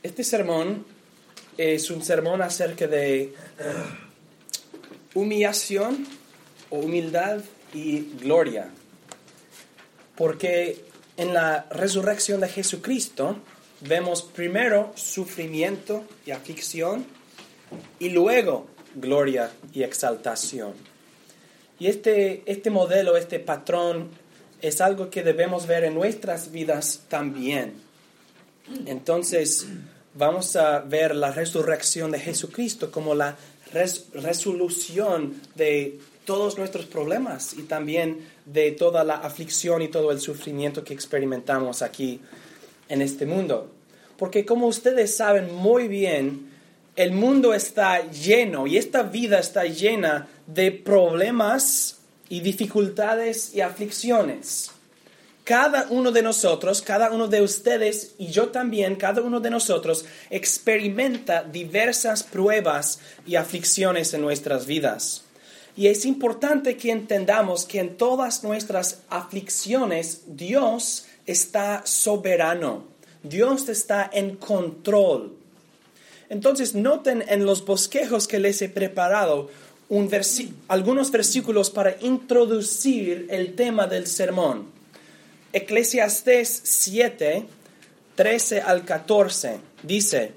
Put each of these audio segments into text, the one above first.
Este sermón es un sermón acerca de humillación o humildad y gloria. Porque en la resurrección de Jesucristo vemos primero sufrimiento y aflicción y luego gloria y exaltación. Y este modelo, este patrón, es algo que debemos ver en nuestras vidas también. Entonces, vamos a ver la resurrección de Jesucristo como la resolución de todos nuestros problemas y también de toda la aflicción y todo el sufrimiento que experimentamos aquí en este mundo. Porque como ustedes saben muy bien, el mundo está lleno y esta vida está llena de problemas y dificultades y aflicciones. Cada uno de nosotros, cada uno de ustedes y yo también, cada uno de nosotros experimenta diversas pruebas y aflicciones en nuestras vidas. Y es importante que entendamos que en todas nuestras aflicciones Dios está soberano. Dios está en control. Entonces noten en los bosquejos que les he preparado algunos versículos para introducir el tema del sermón. Eclesiastés 7, 13 al 14 dice: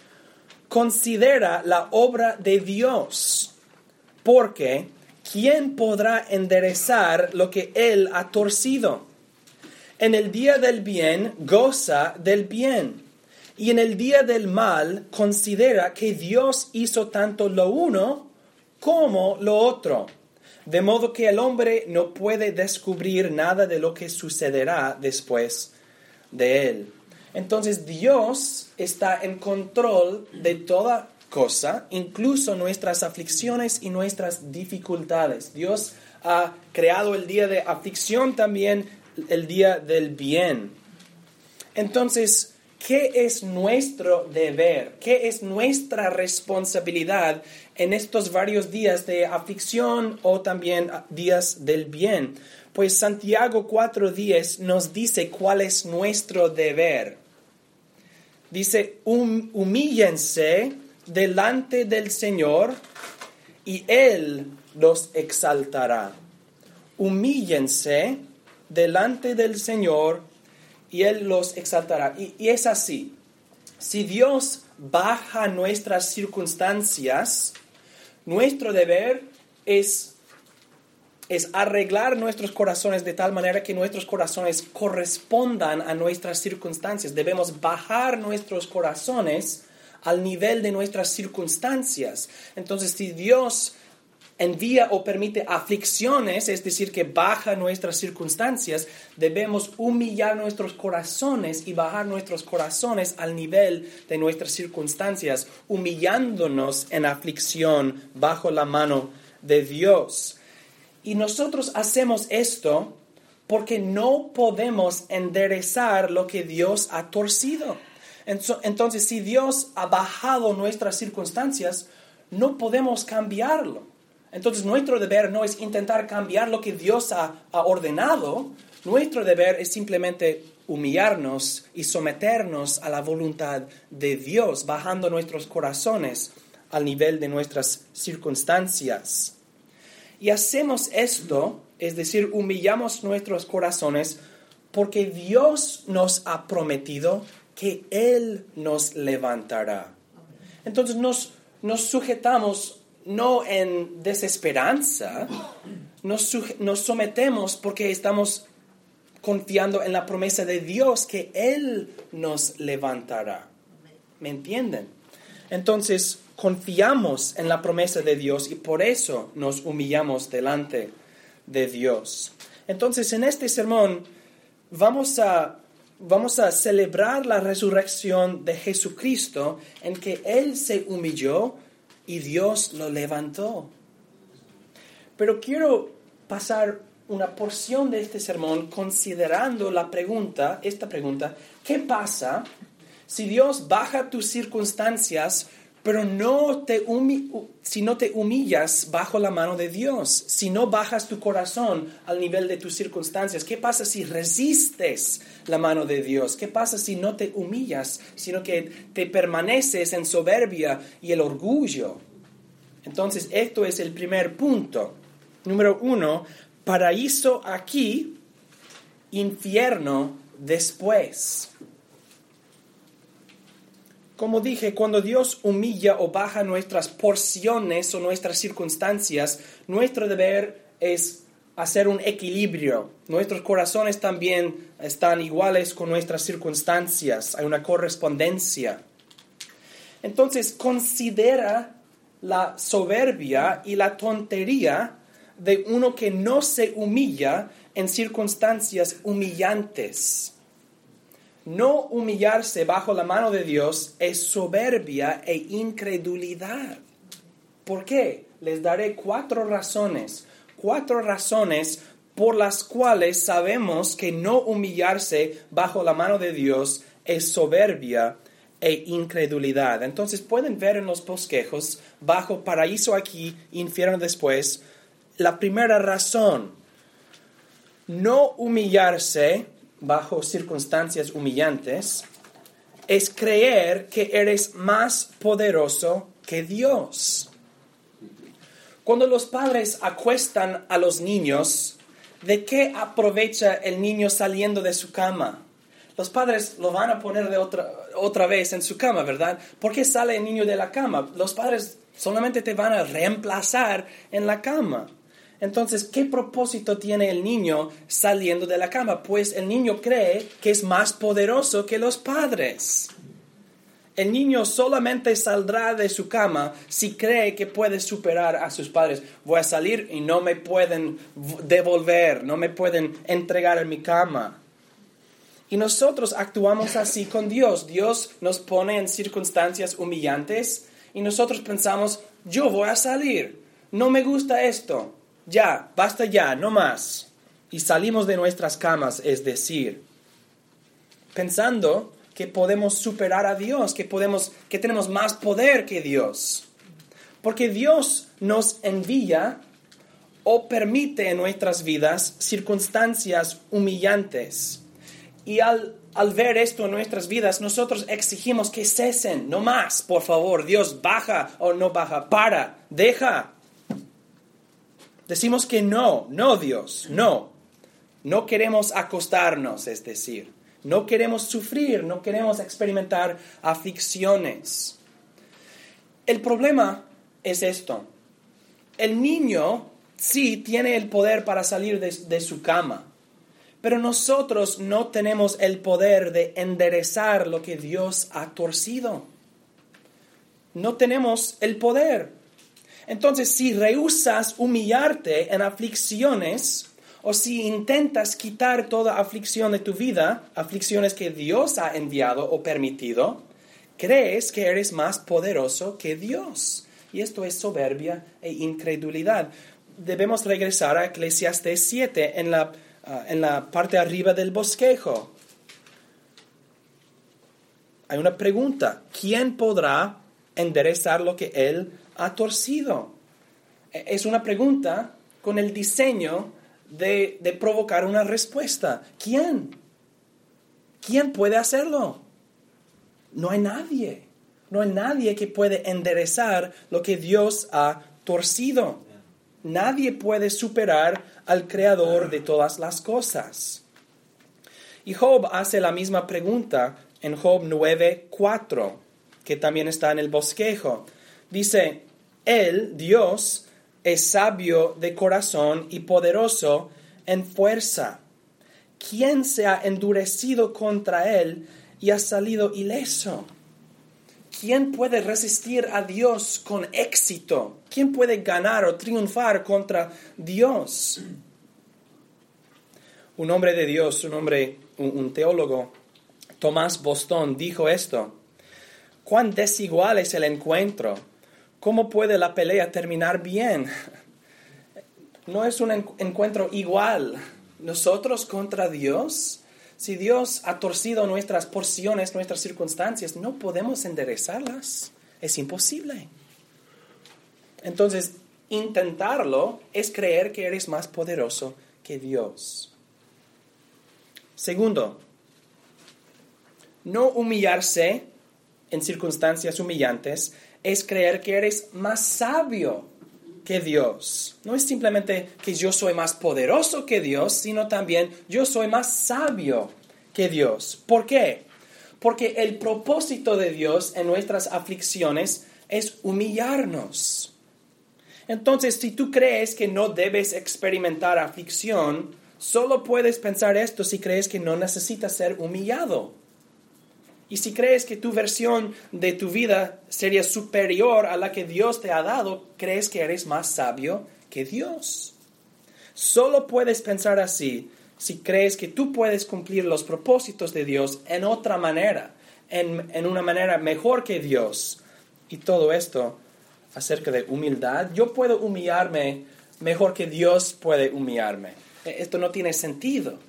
considera la obra de Dios, porque ¿quién podrá enderezar lo que Él ha torcido? En el día del bien, goza del bien, y en el día del mal, considera que Dios hizo tanto lo uno como lo otro. De modo que el hombre no puede descubrir nada de lo que sucederá después de él. Entonces Dios está en control de toda cosa, incluso nuestras aflicciones y nuestras dificultades. Dios ha creado el día de aflicción, también el día del bien. Entonces, ¿qué es nuestro deber? ¿Qué es nuestra responsabilidad en estos varios días de aflicción o también días del bien? Pues Santiago 4:10 nos dice cuál es nuestro deber. Dice: humíllense delante del Señor y Él los exaltará. Humíllense delante del Señor y Él los exaltará. Y es así. Si Dios baja nuestras circunstancias, nuestro deber es arreglar nuestros corazones de tal manera que nuestros corazones correspondan a nuestras circunstancias. Debemos bajar nuestros corazones al nivel de nuestras circunstancias. Entonces, si Dios envía o permite aflicciones, es decir, que baja nuestras circunstancias, debemos humillar nuestros corazones y bajar nuestros corazones al nivel de nuestras circunstancias, humillándonos en aflicción bajo la mano de Dios. Y nosotros hacemos esto porque no podemos enderezar lo que Dios ha torcido. Entonces, si Dios ha bajado nuestras circunstancias, no podemos cambiarlo. Entonces, nuestro deber no es intentar cambiar lo que Dios ha ordenado. Nuestro deber es simplemente humillarnos y someternos a la voluntad de Dios, bajando nuestros corazones al nivel de nuestras circunstancias. Y hacemos esto, es decir, humillamos nuestros corazones porque Dios nos ha prometido que Él nos levantará. Entonces, nos sujetamos no en desesperanza, nos sometemos porque estamos confiando en la promesa de Dios que Él nos levantará. ¿Me entienden? Entonces, confiamos en la promesa de Dios y por eso nos humillamos delante de Dios. Entonces, en este sermón vamos a celebrar la resurrección de Jesucristo, en que Él se humilló y Dios lo levantó. Pero quiero pasar una porción de este sermón considerando esta pregunta: ¿qué pasa si Dios baja tus circunstancias, pero si no te humillas bajo la mano de Dios? Si no bajas tu corazón al nivel de tus circunstancias, ¿qué pasa si resistes la mano de Dios? ¿Qué pasa si no te humillas, sino que te permaneces en soberbia y el orgullo? Entonces, esto es el primer punto. Número 1, paraíso aquí, infierno después. Como dije, cuando Dios humilla o baja nuestras porciones o nuestras circunstancias, nuestro deber es hacer un equilibrio. Nuestros corazones también están iguales con nuestras circunstancias. Hay una correspondencia. Entonces, considera la soberbia y la tontería de uno que no se humilla en circunstancias humillantes. No humillarse bajo la mano de Dios es soberbia e incredulidad. ¿Por qué? Les daré 4 razones. 4 razones por las cuales sabemos que no humillarse bajo la mano de Dios es soberbia e incredulidad. Entonces pueden ver en los bosquejos, bajo paraíso aquí, infierno después, la primera razón. No humillarse bajo circunstancias humillantes es creer que eres más poderoso que Dios. Cuando los padres acuestan a los niños, ¿de qué aprovecha el niño saliendo de su cama? Los padres lo van a poner de otra vez en su cama, ¿verdad? ¿Por qué sale el niño de la cama? Los padres solamente te van a reemplazar en la cama. Entonces, ¿qué propósito tiene el niño saliendo de la cama? Pues el niño cree que es más poderoso que los padres. El niño solamente saldrá de su cama si cree que puede superar a sus padres. Voy a salir y no me pueden devolver, no me pueden entregar en mi cama. Y nosotros actuamos así con Dios. Dios nos pone en circunstancias humillantes y nosotros pensamos, yo voy a salir, no me gusta esto. Ya, basta ya, no más. Y salimos de nuestras camas, es decir, pensando que podemos superar a Dios, que tenemos más poder que Dios. Porque Dios nos envía o permite en nuestras vidas circunstancias humillantes. Y al ver esto en nuestras vidas, nosotros exigimos que cesen, no más, por favor, Dios, baja o no baja, para, deja. Decimos que no Dios, no. No queremos acostarnos, es decir, no queremos sufrir, no queremos experimentar aflicciones. El problema es esto. El niño sí tiene el poder para salir de su cama, pero nosotros no tenemos el poder de enderezar lo que Dios ha torcido. No tenemos el poder. Entonces, si rehusas humillarte en aflicciones, o si intentas quitar toda aflicción de tu vida, aflicciones que Dios ha enviado o permitido, crees que eres más poderoso que Dios. Y esto es soberbia e incredulidad. Debemos regresar a Eclesiastés 7 en la parte arriba del bosquejo. Hay una pregunta. ¿Quién podrá enderezar lo que Él ha torcido? Es una pregunta con el diseño de provocar una respuesta. ¿Quién? ¿Quién puede hacerlo? No hay nadie. No hay nadie que puede enderezar lo que Dios ha torcido. Nadie puede superar al Creador de todas las cosas. Y Job hace la misma pregunta en Job 9:4, que también está en el bosquejo. Dice, Él, Dios, es sabio de corazón y poderoso en fuerza. ¿Quién se ha endurecido contra Él y ha salido ileso? ¿Quién puede resistir a Dios con éxito? ¿Quién puede ganar o triunfar contra Dios? Un hombre de Dios, un teólogo, Tomás Boston, dijo esto: ¿cuán desigual es el encuentro? ¿Cómo puede la pelea terminar bien? No es un encuentro igual. Nosotros contra Dios. Si Dios ha torcido nuestras porciones, nuestras circunstancias, no podemos enderezarlas. Es imposible. Entonces, intentarlo es creer que eres más poderoso que Dios. Segundo, No humillarse en circunstancias humillantes es creer que eres más sabio que Dios. No es simplemente que yo soy más poderoso que Dios, sino también yo soy más sabio que Dios. ¿Por qué? Porque el propósito de Dios en nuestras aflicciones es humillarnos. Entonces, si tú crees que no debes experimentar aflicción, solo puedes pensar esto si crees que no necesitas ser humillado. Y si crees que tu versión de tu vida sería superior a la que Dios te ha dado, crees que eres más sabio que Dios. Solo puedes pensar así si crees que tú puedes cumplir los propósitos de Dios en otra manera, en una manera mejor que Dios. Y todo esto acerca de humildad. Yo puedo humillarme mejor que Dios puede humillarme. Esto no tiene sentido.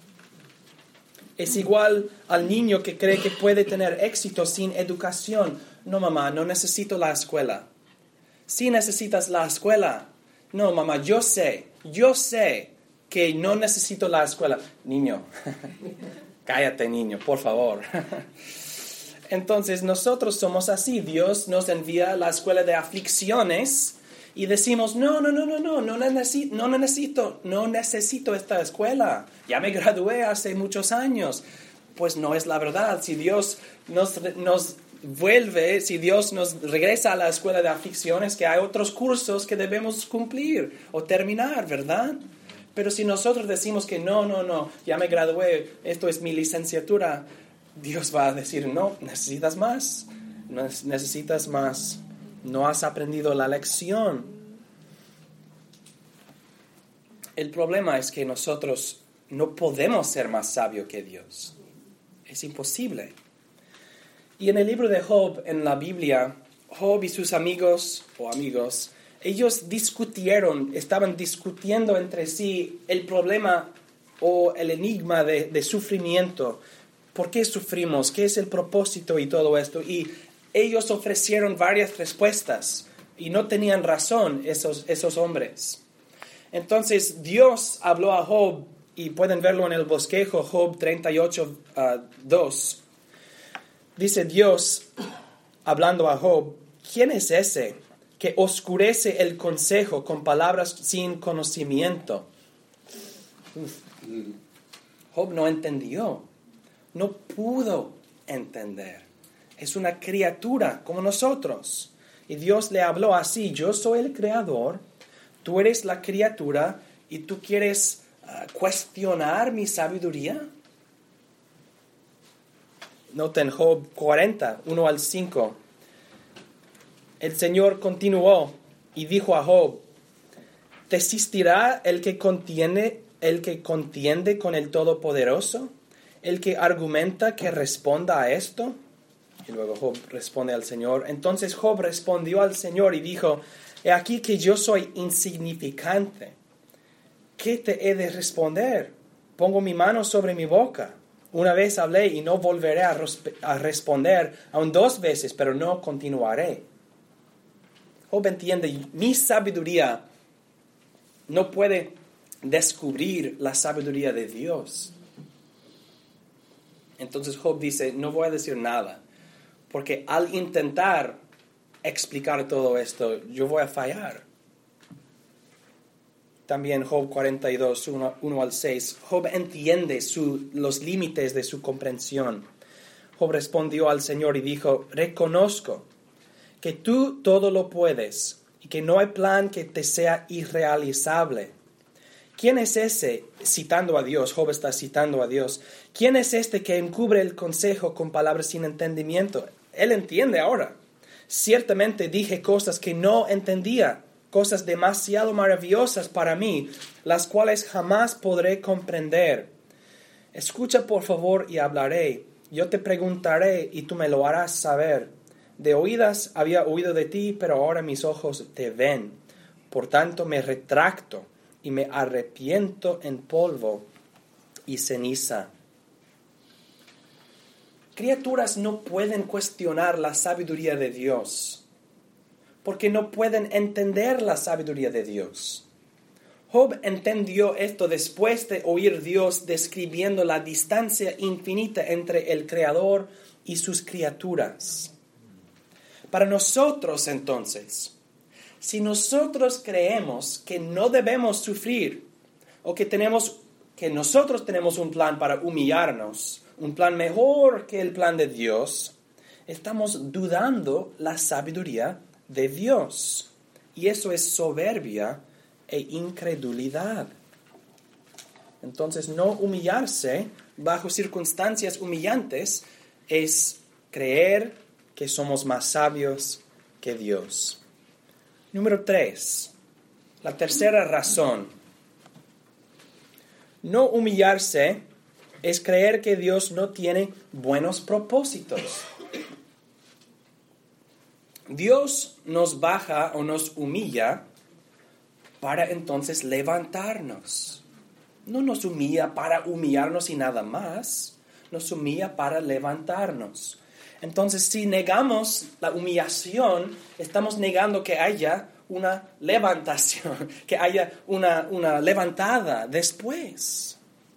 Es igual al niño que cree que puede tener éxito sin educación. No, mamá, no necesito la escuela. Sí necesitas la escuela. No, mamá, yo sé que no necesito la escuela. Niño, cállate, niño, por favor. Entonces nosotros somos así. Dios nos envía a la escuela de aflicciones y decimos, no necesito esta escuela. Ya me gradué hace muchos años. Pues no es la verdad. Si Dios nos vuelve, si Dios nos regresa a la escuela de aflicciones, que hay otros cursos que debemos cumplir o terminar, ¿verdad? Pero si nosotros decimos que no, ya me gradué, esto es mi licenciatura, Dios va a decir, no, necesitas más, no has aprendido la lección. El problema es que nosotros no podemos ser más sabios que Dios. Es imposible. Y en el libro de Job, en la Biblia, Job y sus amigos, ellos estaban discutiendo entre sí el problema o el enigma de sufrimiento. ¿Por qué sufrimos? ¿Qué es el propósito y todo esto? Y ellos ofrecieron varias respuestas y no tenían razón esos hombres. Entonces Dios habló a Job, y pueden verlo en el bosquejo, Job 38:2. Dice Dios, hablando a Job, ¿quién es ese que oscurece el consejo con palabras sin conocimiento? Job no entendió, no pudo entender. Es una criatura como nosotros. Y Dios le habló así, yo soy el creador, tú eres la criatura y tú quieres cuestionar mi sabiduría. Noten Job 40, 1-5. El Señor continuó y dijo a Job, ¿desistirá el que contiende con el Todopoderoso? ¿El que argumenta que responda a esto? Y luego Job responde al Señor. Entonces Job respondió al Señor y dijo, he aquí que yo soy insignificante. ¿Qué te he de responder? Pongo mi mano sobre mi boca. Una vez hablé y no volveré a responder, aún 2 veces, pero no continuaré. Job entiende, mi sabiduría no puede descubrir la sabiduría de Dios. Entonces Job dice, no voy a decir nada, porque al intentar explicar todo esto, yo voy a fallar. También Job 42, 1-6. Job entiende los límites de su comprensión. Job respondió al Señor y dijo, reconozco que tú todo lo puedes y que no hay plan que te sea irrealizable. ¿Quién es ese? Citando a Dios, Job está citando a Dios. ¿Quién es este que encubre el consejo con palabras sin entendimiento? Él entiende ahora. Ciertamente dije cosas que no entendía, cosas demasiado maravillosas para mí, las cuales jamás podré comprender. Escucha por favor y hablaré. Yo te preguntaré y tú me lo harás saber. De oídas había oído de ti, pero ahora mis ojos te ven. Por tanto me retracto y me arrepiento en polvo y ceniza. Criaturas no pueden cuestionar la sabiduría de Dios, porque no pueden entender la sabiduría de Dios. Job entendió esto después de oír Dios describiendo la distancia infinita entre el Creador y sus criaturas. Para nosotros, entonces, si nosotros creemos que no debemos sufrir o que nosotros tenemos un plan para humillarnos, un plan mejor que el plan de Dios, estamos dudando la sabiduría de Dios. Y eso es soberbia e incredulidad. Entonces, no humillarse bajo circunstancias humillantes es creer que somos más sabios que Dios. Número 3, la tercera razón. No humillarse es creer que Dios no tiene buenos propósitos. Dios nos baja o nos humilla para entonces levantarnos. No nos humilla para humillarnos y nada más. Nos humilla para levantarnos. Entonces, si negamos la humillación, estamos negando que haya una levantación, que haya una levantada después.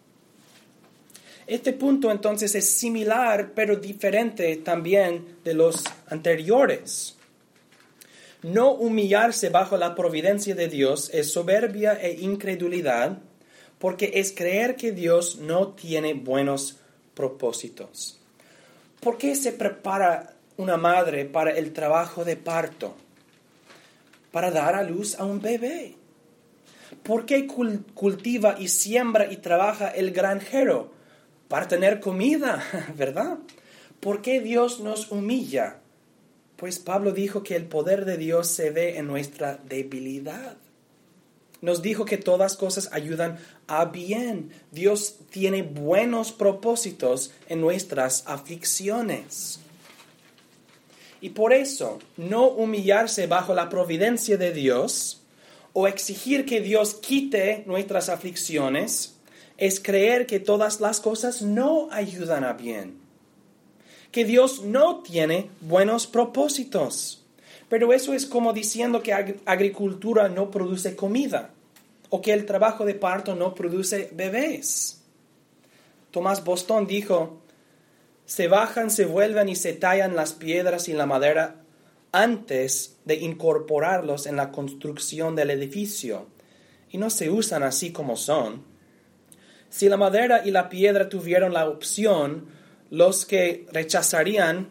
Este punto entonces es similar, pero diferente también de los anteriores. No humillarse bajo la providencia de Dios es soberbia e incredulidad, porque es creer que Dios no tiene buenos propósitos. ¿Por qué se prepara una madre para el trabajo de parto? Para dar a luz a un bebé. ¿Por qué cultiva y siembra y trabaja el granjero? Para tener comida, ¿verdad? ¿Por qué Dios nos humilla? Pues Pablo dijo que el poder de Dios se ve en nuestra debilidad. Nos dijo que todas cosas ayudan a bien. Dios tiene buenos propósitos en nuestras aflicciones. Y por eso, no humillarse bajo la providencia de Dios o exigir que Dios quite nuestras aflicciones es creer que todas las cosas no ayudan a bien. Que Dios no tiene buenos propósitos. Pero eso es como diciendo que agricultura no produce comida o que el trabajo de parto no produce bebés. Tomás Boston dijo, se bajan, se vuelven y se tallan las piedras y la madera antes de incorporarlos en la construcción del edificio, y no se usan así como son. Si la madera y la piedra tuvieron la opción, los que rechazarían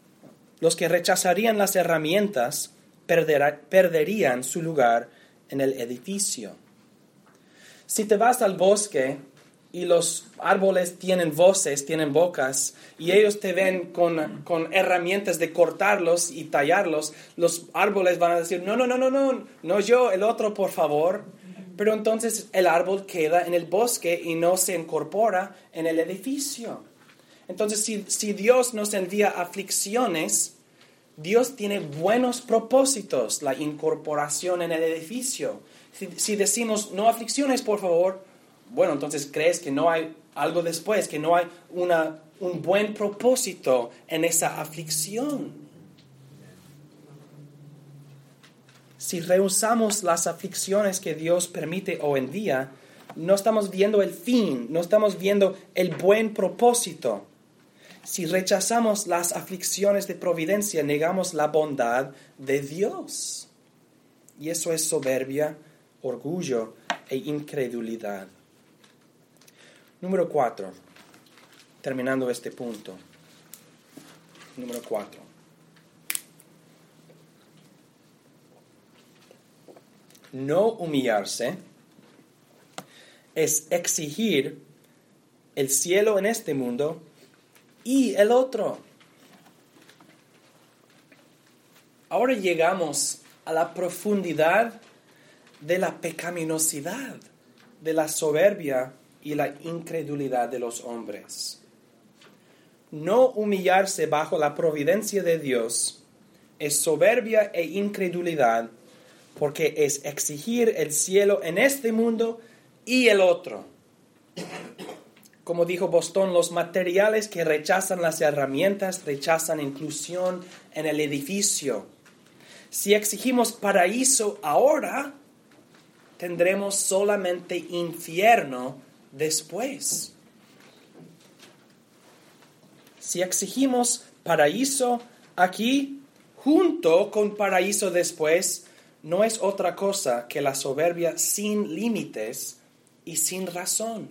las herramientas perderían su lugar en el edificio. Si te vas al bosque y los árboles tienen voces, tienen bocas, y ellos te ven con herramientas de cortarlos y tallarlos, los árboles van a decir, no yo, el otro, por favor. Pero entonces el árbol queda en el bosque y no se incorpora en el edificio. Entonces, si Dios nos envía aflicciones, Dios tiene buenos propósitos, la incorporación en el edificio. Si decimos, no aflicciones, por favor, bueno, entonces crees que no hay algo después, que no hay un buen propósito en esa aflicción. Si rehusamos las aflicciones que Dios permite hoy en día, no estamos viendo el fin, no estamos viendo el buen propósito. Si rechazamos las aflicciones de providencia, negamos la bondad de Dios. Y eso es soberbia, orgullo e incredulidad. Número 4. Terminando este punto. Número 4. No humillarse es exigir el cielo en este mundo y el otro. Ahora llegamos a la profundidad de la pecaminosidad, de la soberbia y la incredulidad de los hombres. No humillarse bajo la providencia de Dios es soberbia e incredulidad, porque es exigir el cielo en este mundo y el otro. Como dijo Boston, los materiales que rechazan las herramientas rechazan inclusión en el edificio. Si exigimos paraíso ahora, tendremos solamente infierno después. Si exigimos paraíso aquí, junto con paraíso después, no es otra cosa que la soberbia sin límites y sin razón.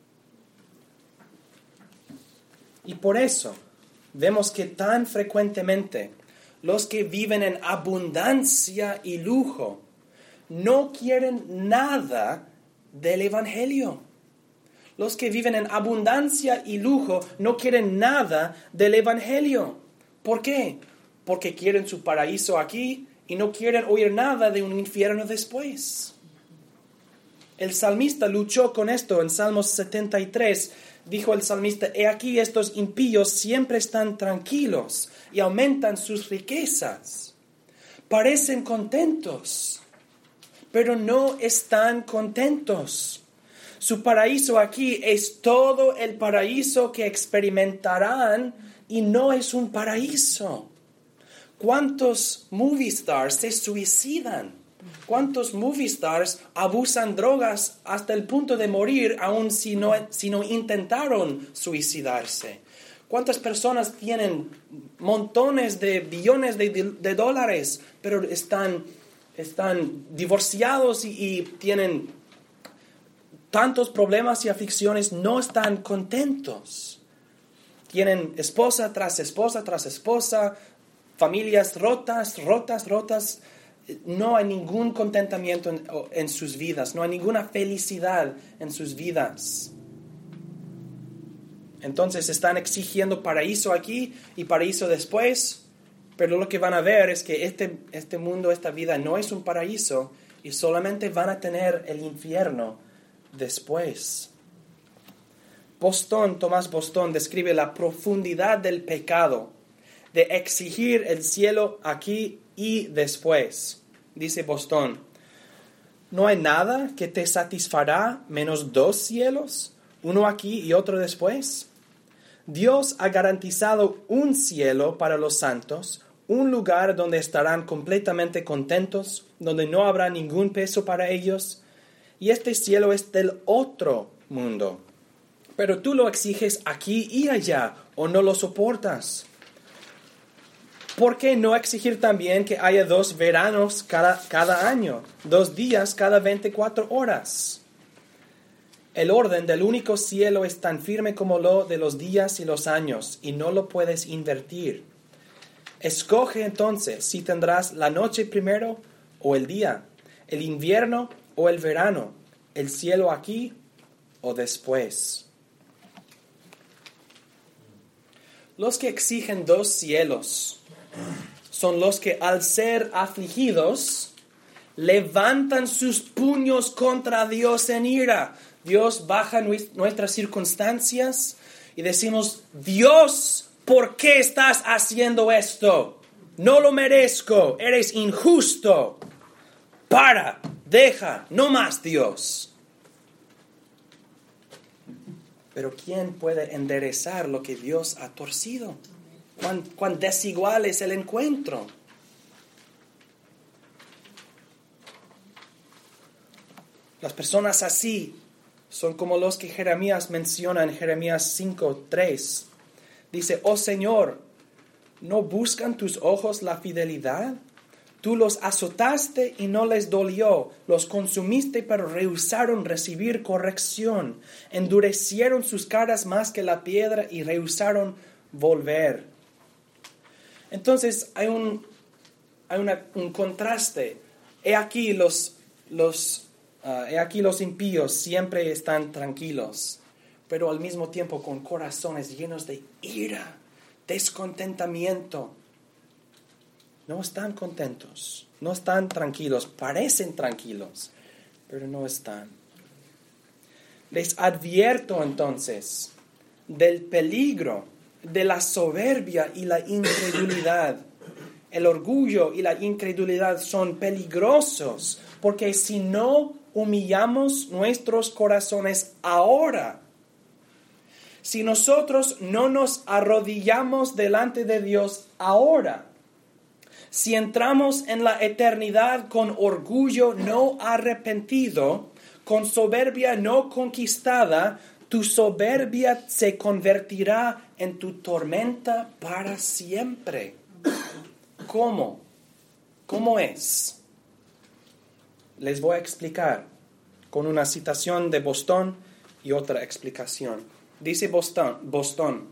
Y por eso vemos que tan frecuentemente los que viven en abundancia y lujo no quieren nada del Evangelio. Los que viven en abundancia y lujo no quieren nada del Evangelio. ¿Por qué? Porque quieren su paraíso aquí y no quieren oír nada de un infierno después. El salmista luchó con esto en Salmos 73. Dijo el salmista: he aquí estos impíos siempre están tranquilos y aumentan sus riquezas. Parecen contentos, pero no están contentos. Su paraíso aquí es todo el paraíso que experimentarán y no es un paraíso. ¿Cuántos movie stars se suicidan? ¿Cuántos movie stars abusan drogas hasta el punto de morir aun si no intentaron suicidarse? ¿Cuántas personas tienen montones de billones de dólares, pero están divorciados y tienen tantos problemas y aflicciones, no están contentos? Tienen esposa tras esposa tras esposa, familias rotas. No hay ningún contentamiento en sus vidas, no hay ninguna felicidad en sus vidas. Entonces están exigiendo paraíso aquí y paraíso después, pero lo que van a ver es que este mundo, esta vida no es un paraíso y solamente van a tener el infierno después. Tomás Boston describe la profundidad del pecado de exigir el cielo aquí y después. Dice Boston: ¿no hay nada que te satisfará menos 2 cielos, uno aquí y otro después? Dios ha garantizado un cielo para los santos, un lugar donde estarán completamente contentos, donde no habrá ningún peso para ellos, y este cielo es del otro mundo. Pero tú lo exiges aquí y allá, o no lo soportas. ¿Por qué no exigir también que haya 2 veranos cada año, 2 días cada 24 horas? El orden del único cielo es tan firme como lo de los días y los años, y no lo puedes invertir. Escoge entonces si tendrás la noche primero o el día, el invierno o el verano, el cielo aquí o después. Los que exigen 2 cielos son los que, al ser afligidos, levantan sus puños contra Dios en ira. Dios baja nuestras circunstancias y decimos: Dios, ¿por qué estás haciendo esto? No lo merezco, eres injusto. Deja, no más, Dios. Pero ¿quién puede enderezar lo que Dios ha torcido? ¿Cuán desigual es el encuentro? Las personas así son como los que Jeremías menciona en Jeremías 5:3. Dice: oh Señor, ¿no buscan tus ojos la fidelidad? Tú los azotaste y no les dolió, los consumiste pero rehusaron recibir corrección, endurecieron sus caras más que la piedra y rehusaron volver. Entonces hay un contraste. He aquí los impíos siempre están tranquilos, pero al mismo tiempo con corazones llenos de ira, descontentamiento. No están contentos, no están tranquilos, parecen tranquilos, pero no están. Les advierto entonces del peligro de la soberbia y la incredulidad. El orgullo y la incredulidad son peligrosos, porque si no humillamos nuestros corazones ahora, si nosotros no nos arrodillamos delante de Dios ahora, Si entramos en la eternidad con orgullo no arrepentido, con soberbia no conquistada, tu soberbia se convertirá en tu tormenta para siempre. ¿Cómo? ¿Cómo es? Les voy a explicar con una citación de Boston y otra explicación. Dice Boston,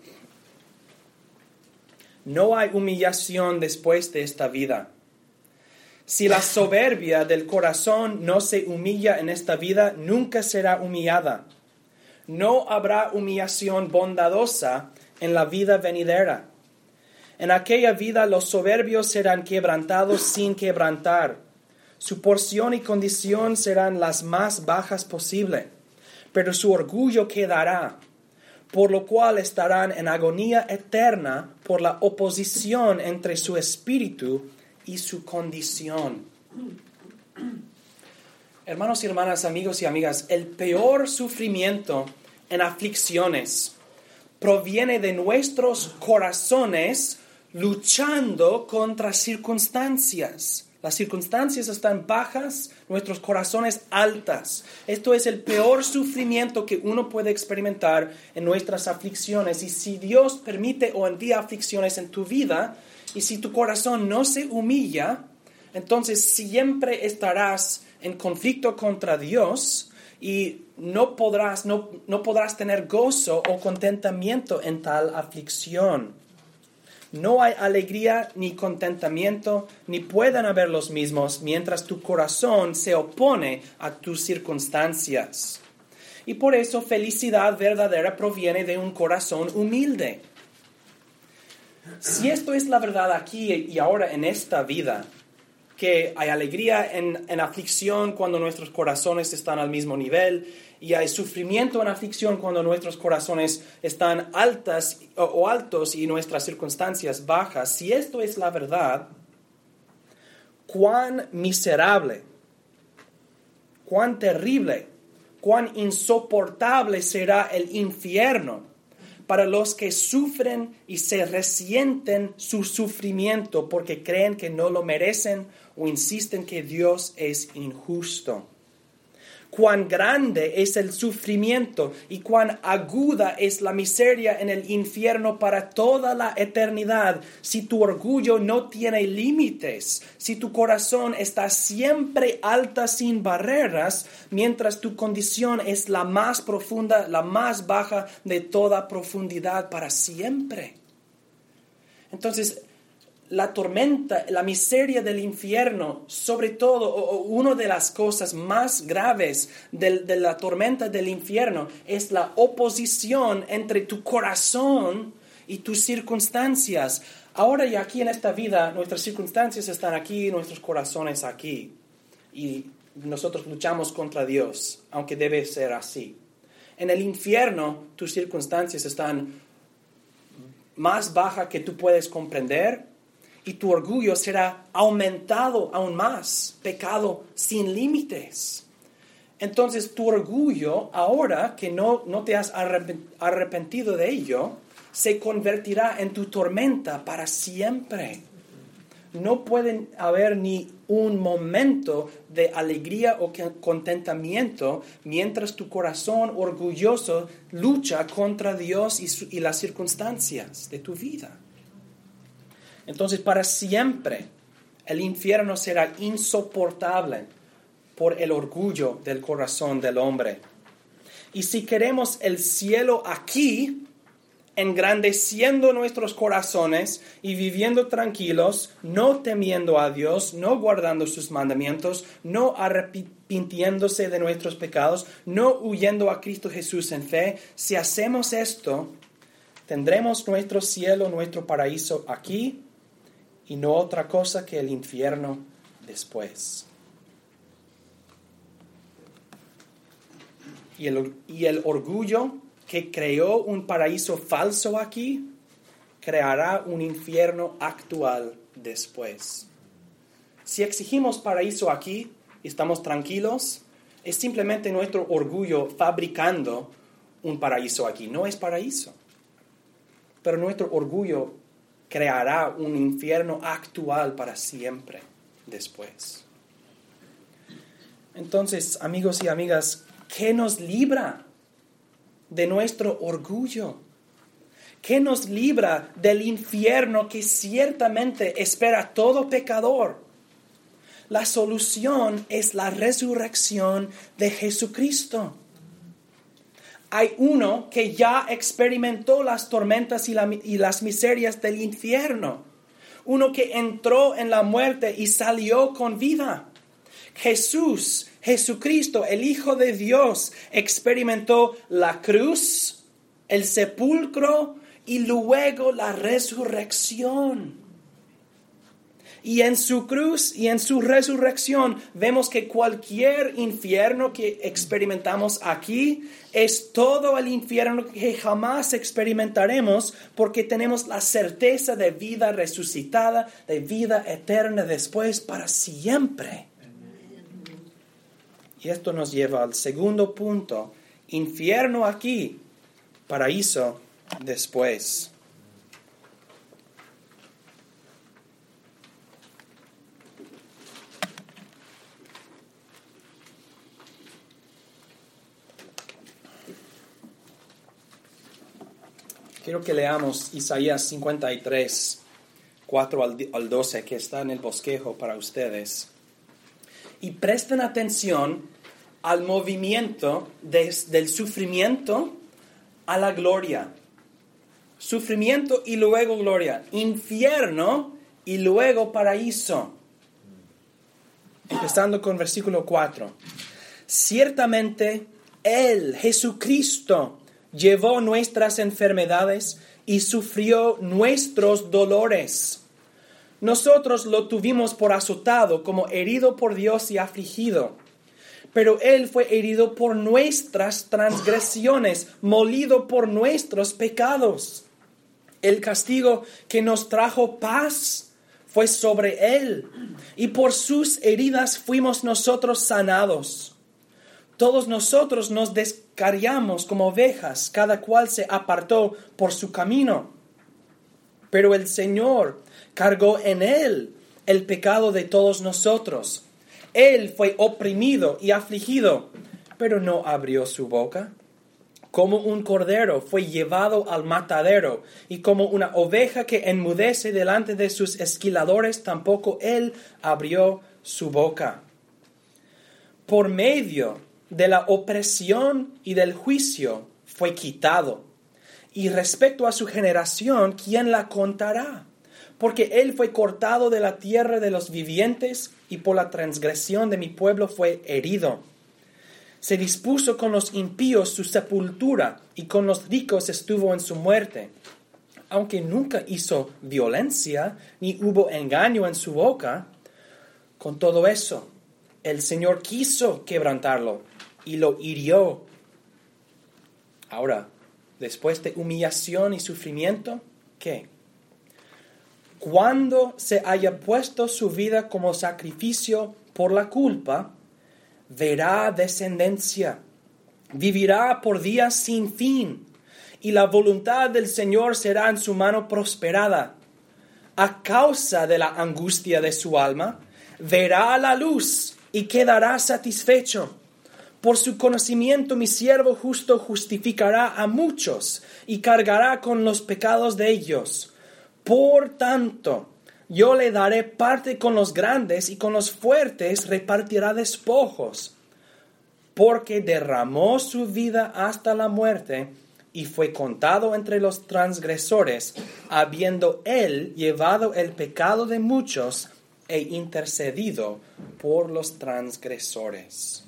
no hay humillación después de esta vida. Si la soberbia del corazón no se humilla en esta vida, nunca será humillada. No habrá humillación bondadosa en la vida venidera. En aquella vida los soberbios serán quebrantados sin quebrantar. Su porción y condición serán las más bajas posible, pero su orgullo quedará, por lo cual estarán en agonía eterna por la oposición entre su espíritu y su condición. Hermanos y hermanas, amigos y amigas, el peor sufrimiento en aflicciones proviene de nuestros corazones luchando contra circunstancias. Las circunstancias están bajas, nuestros corazones altas. Esto es el peor sufrimiento que uno puede experimentar en nuestras aflicciones. Y si Dios permite o envía aflicciones en tu vida, y si tu corazón no se humilla, entonces siempre estarás en conflicto contra Dios y no podrás tener gozo o contentamiento en tal aflicción. No hay alegría ni contentamiento, ni pueden haber los mismos mientras tu corazón se opone a tus circunstancias. Y por eso felicidad verdadera proviene de un corazón humilde. Si esto es la verdad aquí y ahora en esta vida, que hay alegría en aflicción cuando nuestros corazones están al mismo nivel, y hay sufrimiento en aflicción cuando nuestros corazones están altos y nuestras circunstancias bajas. Si esto es la verdad, cuán miserable, cuán terrible, cuán insoportable será el infierno para los que sufren y se resienten su sufrimiento porque creen que no lo merecen o insisten que Dios es injusto. Cuán grande es el sufrimiento y cuán aguda es la miseria en el infierno para toda la eternidad si tu orgullo no tiene límites, si tu corazón está siempre alta sin barreras, mientras tu condición es la más profunda, la más baja de toda profundidad para siempre. Entonces, la tormenta, la miseria del infierno, sobre todo, una de las cosas más graves de la tormenta del infierno es la oposición entre tu corazón y tus circunstancias. Ahora y aquí en esta vida, nuestras circunstancias están aquí, nuestros corazones aquí. Y nosotros luchamos contra Dios, aunque debe ser así. En el infierno, tus circunstancias están más bajas que tú puedes comprender. Y tu orgullo será aumentado aún más, pecado sin límites. Entonces tu orgullo, ahora que no te has arrepentido de ello, se convertirá en tu tormenta para siempre. No puede haber ni un momento de alegría o contentamiento mientras tu corazón orgulloso lucha contra Dios y las circunstancias de tu vida. Entonces, para siempre, el infierno será insoportable por el orgullo del corazón del hombre. Y si queremos el cielo aquí, engrandeciendo nuestros corazones y viviendo tranquilos, no temiendo a Dios, no guardando sus mandamientos, no arrepintiéndose de nuestros pecados, no huyendo a Cristo Jesús en fe, si hacemos esto, tendremos nuestro cielo, nuestro paraíso aquí, y no otra cosa que el infierno después. Y el orgullo que creó un paraíso falso aquí, creará un infierno actual después. Si exigimos paraíso aquí y estamos tranquilos, es simplemente nuestro orgullo fabricando un paraíso aquí. No es paraíso. Pero nuestro orgullo creará un infierno actual para siempre después. Entonces, amigos y amigas, ¿qué nos libra de nuestro orgullo? ¿Qué nos libra del infierno que ciertamente espera a todo pecador? La solución es la resurrección de Jesucristo. Hay uno que ya experimentó las tormentas y las miserias del infierno. Uno que entró en la muerte y salió con vida. Jesucristo, el Hijo de Dios, experimentó la cruz, el sepulcro y luego la resurrección. Y en su cruz y en su resurrección vemos que cualquier infierno que experimentamos aquí es todo el infierno que jamás experimentaremos, porque tenemos la certeza de vida resucitada, de vida eterna después para siempre. Y esto nos lleva al segundo punto: infierno aquí, paraíso después. Quiero que leamos Isaías 53, 4 al 12, que está en el bosquejo para ustedes. Y presten atención al movimiento del sufrimiento a la gloria. Sufrimiento y luego gloria. Infierno y luego paraíso. Empezando con versículo 4. Ciertamente Él, Jesucristo, llevó nuestras enfermedades y sufrió nuestros dolores. Nosotros lo tuvimos por azotado, como herido por Dios y afligido. Pero Él fue herido por nuestras transgresiones, molido por nuestros pecados. El castigo que nos trajo paz fue sobre Él, y por sus heridas fuimos nosotros sanados. Todos nosotros nos descarriamos como ovejas, cada cual se apartó por su camino. Pero el Señor cargó en Él el pecado de todos nosotros. Él fue oprimido y afligido, pero no abrió su boca. Como un cordero fue llevado al matadero, y como una oveja que enmudece delante de sus esquiladores, tampoco Él abrió su boca. Por medio de la opresión y del juicio fue quitado. Y respecto a su generación, ¿quién la contará? Porque Él fue cortado de la tierra de los vivientes, y por la transgresión de mi pueblo fue herido. Se dispuso con los impíos su sepultura, y con los ricos estuvo en su muerte. Aunque nunca hizo violencia, ni hubo engaño en su boca, con todo eso, el Señor quiso quebrantarlo y lo hirió. Ahora, después de humillación y sufrimiento, ¿qué? Cuando se haya puesto su vida como sacrificio por la culpa, verá descendencia, vivirá por días sin fin, y la voluntad del Señor será en su mano prosperada. A causa de la angustia de su alma, verá la luz y quedará satisfecho. Por su conocimiento mi siervo justo justificará a muchos y cargará con los pecados de ellos. Por tanto, yo le daré parte con los grandes, y con los fuertes repartirá despojos. Porque derramó su vida hasta la muerte y fue contado entre los transgresores, habiendo Él llevado el pecado de muchos e intercedido por los transgresores.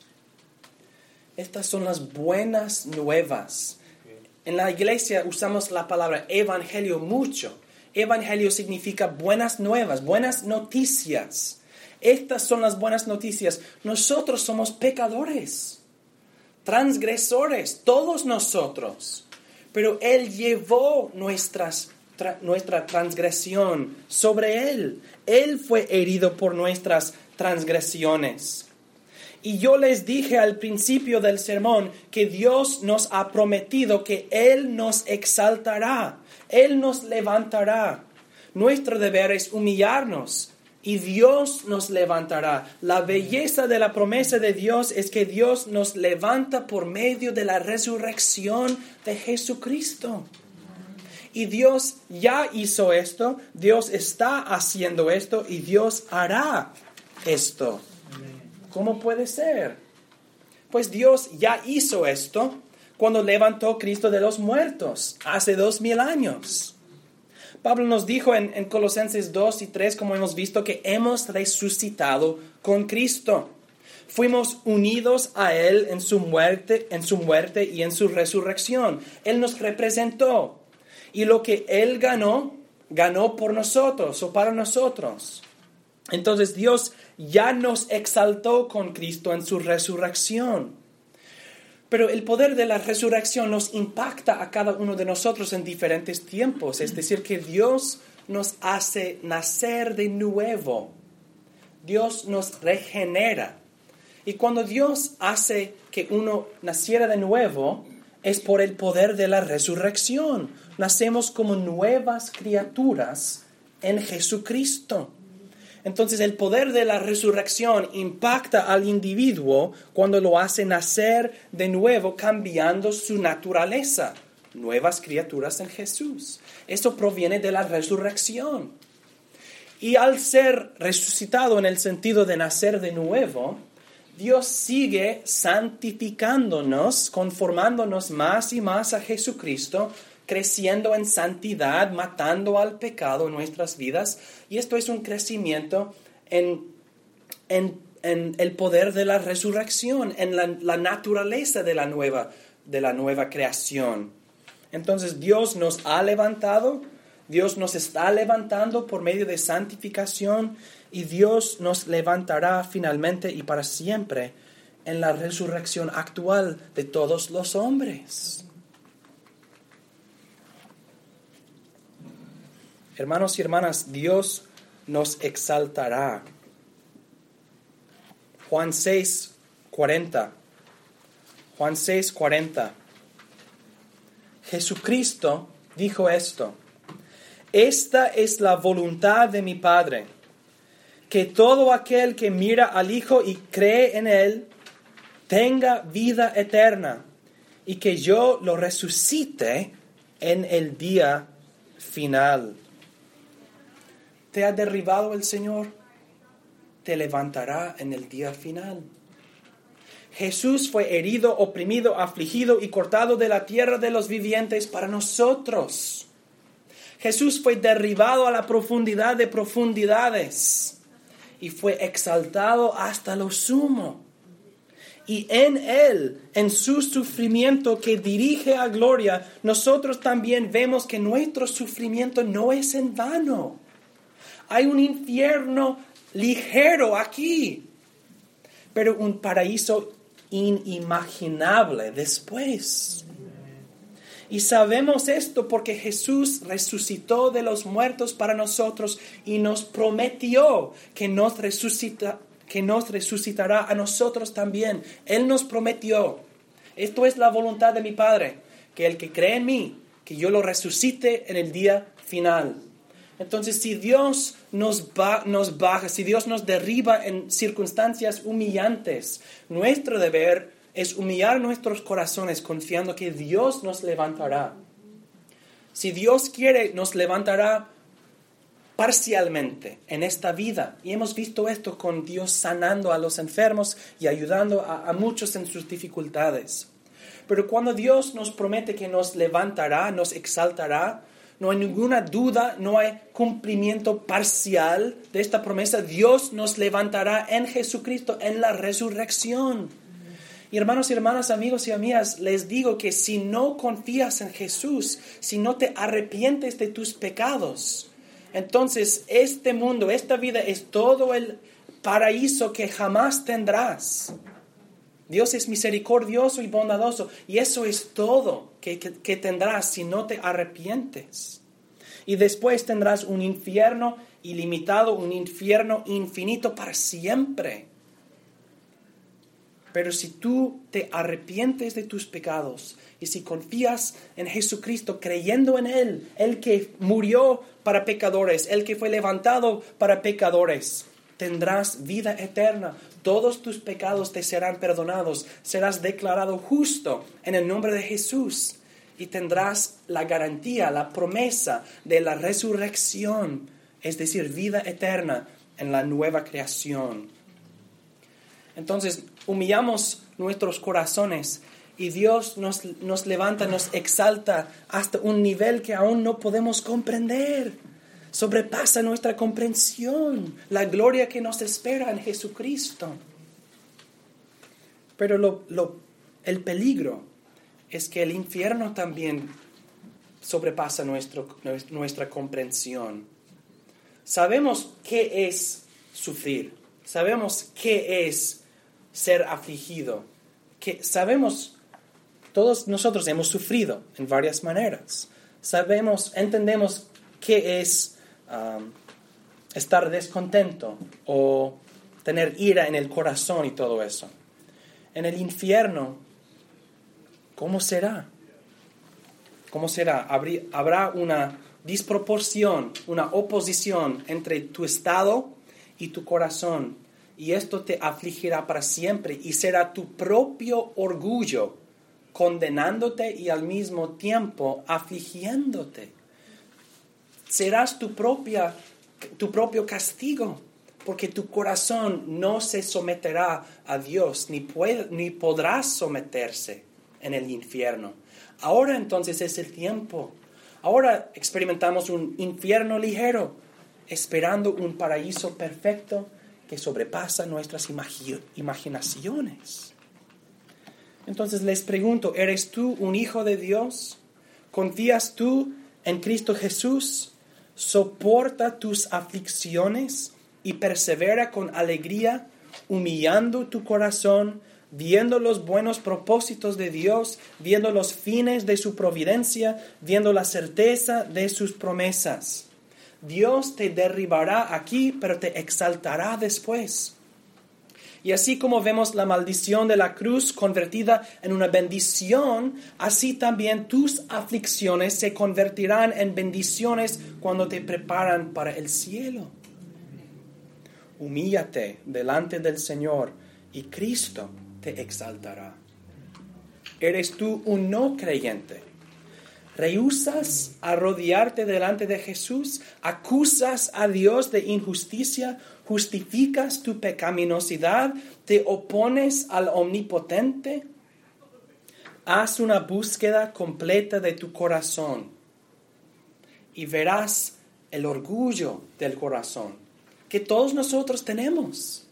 Estas son las buenas nuevas. En la iglesia usamos la palabra evangelio mucho. Evangelio significa buenas nuevas, buenas noticias. Estas son las buenas noticias. Nosotros somos pecadores, transgresores, todos nosotros. Pero Él llevó nuestra transgresión sobre Él. Él fue herido por nuestras transgresiones. Y yo les dije al principio del sermón que Dios nos ha prometido que Él nos exaltará, Él nos levantará. Nuestro deber es humillarnos y Dios nos levantará. La belleza de la promesa de Dios es que Dios nos levanta por medio de la resurrección de Jesucristo. Y Dios ya hizo esto, Dios está haciendo esto y Dios hará esto. ¿Cómo puede ser? Pues Dios ya hizo esto cuando levantó a Cristo de los muertos hace 2000 años. Pablo nos dijo en Colosenses 2 y 3, como hemos visto, que hemos resucitado con Cristo. Fuimos unidos a Él en su muerte y en su resurrección. Él nos representó. Y lo que Él ganó por nosotros o para nosotros. Entonces Dios ya nos exaltó con Cristo en su resurrección. Pero el poder de la resurrección nos impacta a cada uno de nosotros en diferentes tiempos. Es decir, que Dios nos hace nacer de nuevo. Dios nos regenera. Y cuando Dios hace que uno naciera de nuevo, es por el poder de la resurrección. Nacemos como nuevas criaturas en Jesucristo. Entonces el poder de la resurrección impacta al individuo cuando lo hace nacer de nuevo, cambiando su naturaleza. Nuevas criaturas en Jesús. Eso proviene de la resurrección. Y al ser resucitado en el sentido de nacer de nuevo, Dios sigue santificándonos, conformándonos más y más a Jesucristo, creciendo en santidad, matando al pecado en nuestras vidas. Y esto es un crecimiento en el poder de la resurrección, en la naturaleza de la nueva creación. Entonces Dios nos ha levantado, Dios nos está levantando por medio de santificación y Dios nos levantará finalmente y para siempre en la resurrección actual de todos los hombres. Hermanos y hermanas, Dios nos exaltará. Juan 6:40. Juan 6:40. Jesucristo dijo esto: Esta es la voluntad de mi Padre, que todo aquel que mira al Hijo y cree en Él tenga vida eterna, y que yo lo resucite en el día final. ¿Te ha derribado el Señor? Te levantará en el día final. Jesús fue herido, oprimido, afligido y cortado de la tierra de los vivientes para nosotros. Jesús fue derribado a la profundidad de profundidades y fue exaltado hasta lo sumo. Y en Él, en su sufrimiento que dirige a gloria, nosotros también vemos que nuestro sufrimiento no es en vano. Hay un infierno ligero aquí, pero un paraíso inimaginable después. Y sabemos esto porque Jesús resucitó de los muertos para nosotros y nos prometió que nos resucitará a nosotros también. Él nos prometió. Esto es la voluntad de mi Padre, que el que cree en mí, que yo lo resucite en el día final. Entonces, si Dios nos baja, si Dios nos derriba en circunstancias humillantes, nuestro deber es humillar nuestros corazones confiando que Dios nos levantará. Si Dios quiere, nos levantará parcialmente en esta vida. Y hemos visto esto con Dios sanando a los enfermos y ayudando a muchos en sus dificultades. Pero cuando Dios nos promete que nos levantará, nos exaltará, no hay ninguna duda, no hay cumplimiento parcial de esta promesa. Dios nos levantará en Jesucristo, en la resurrección. Y hermanos y hermanas, amigos y amigas, les digo que si no confías en Jesús, si no te arrepientes de tus pecados, entonces este mundo, esta vida es todo el paraíso que jamás tendrás. Dios es misericordioso y bondadoso, y eso es todo que tendrás si no te arrepientes. Y después tendrás un infierno ilimitado, un infierno infinito para siempre. Pero si tú te arrepientes de tus pecados y si confías en Jesucristo, creyendo en Él, el que murió para pecadores, el que fue levantado para pecadores, tendrás vida eterna. Todos tus pecados te serán perdonados. Serás declarado justo en el nombre de Jesús. Y tendrás la garantía, la promesa de la resurrección, es decir, vida eterna en la nueva creación. Entonces, humillamos nuestros corazones y Dios nos levanta, nos exalta hasta un nivel que aún no podemos comprender. Sobrepasa nuestra comprensión, la gloria que nos espera en Jesucristo. Pero el peligro es que el infierno también sobrepasa nuestra comprensión. Sabemos qué es sufrir, sabemos qué es ser afligido, que sabemos, todos nosotros hemos sufrido en varias maneras. Entendemos qué es estar descontento o tener ira en el corazón y todo eso. En el infierno, ¿cómo será? ¿Cómo será? Habrá una disproporción, una oposición entre tu estado y tu corazón. Y esto te afligirá para siempre y será tu propio orgullo condenándote y al mismo tiempo afligiéndote. Serás tu propio castigo, porque tu corazón no se someterá a Dios, ni podrá someterse en el infierno. Ahora entonces es el tiempo. Ahora experimentamos un infierno ligero, esperando un paraíso perfecto que sobrepasa nuestras imaginaciones. Entonces les pregunto, ¿eres tú un hijo de Dios? ¿Confías tú en Cristo Jesús? ¿Soporta tus aflicciones y persevera con alegría, humillando tu corazón, viendo los buenos propósitos de Dios, viendo los fines de su providencia, viendo la certeza de sus promesas? Dios te derribará aquí, pero te exaltará después. Y así como vemos la maldición de la cruz convertida en una bendición, así también tus aflicciones se convertirán en bendiciones cuando te preparan para el cielo. Humíllate delante del Señor y Cristo te exaltará. ¿Eres tú un no creyente? ¿Rehusas arrodillarte delante de Jesús? ¿Acusas a Dios de injusticia? ¿Justificas tu pecaminosidad? ¿Te opones al Omnipotente? Haz una búsqueda completa de tu corazón y verás el orgullo del corazón que todos nosotros tenemos.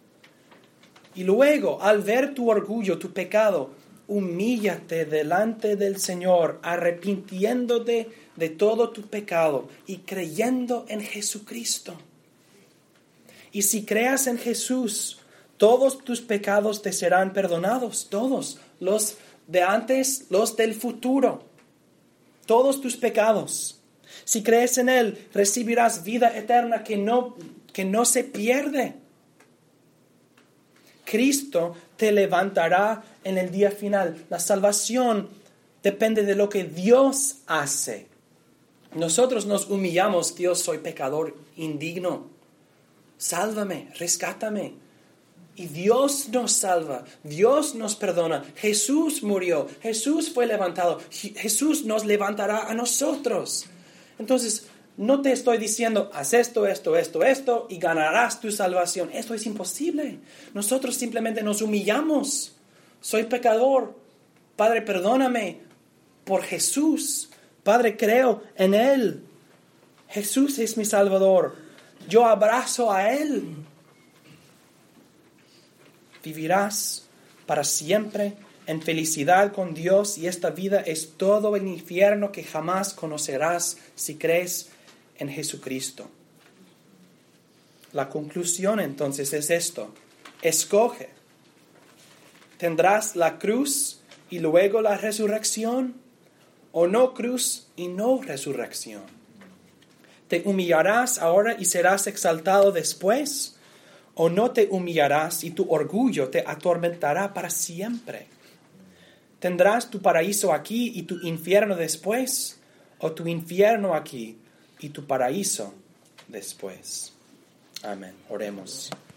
Y luego, al ver tu orgullo, tu pecado, humíllate delante del Señor, arrepintiéndote de todo tu pecado y creyendo en Jesucristo. Y si creas en Jesús, todos tus pecados te serán perdonados, todos, los de antes, los del futuro, todos tus pecados. Si crees en Él, recibirás vida eterna que no se pierde. Cristo te levantará en el día final. La salvación depende de lo que Dios hace. Nosotros nos humillamos. Dios, soy pecador indigno. Sálvame, rescátame. Y Dios nos salva. Dios nos perdona. Jesús murió. Jesús fue levantado. Jesús nos levantará a nosotros. Entonces, no te estoy diciendo, haz esto y ganarás tu salvación. Esto es imposible. Nosotros simplemente nos humillamos. Soy pecador. Padre, perdóname por Jesús. Padre, creo en Él. Jesús es mi Salvador. Yo abrazo a Él. Vivirás para siempre en felicidad con Dios y esta vida es todo el infierno que jamás conocerás si crees en Jesucristo. La conclusión entonces es esto. Escoge. ¿Tendrás la cruz y luego la resurrección? ¿O no cruz y no resurrección? ¿Te humillarás ahora y serás exaltado después? ¿O no te humillarás y tu orgullo te atormentará para siempre? ¿Tendrás tu paraíso aquí y tu infierno después? ¿O tu infierno aquí y tu paraíso después? Amén. Oremos.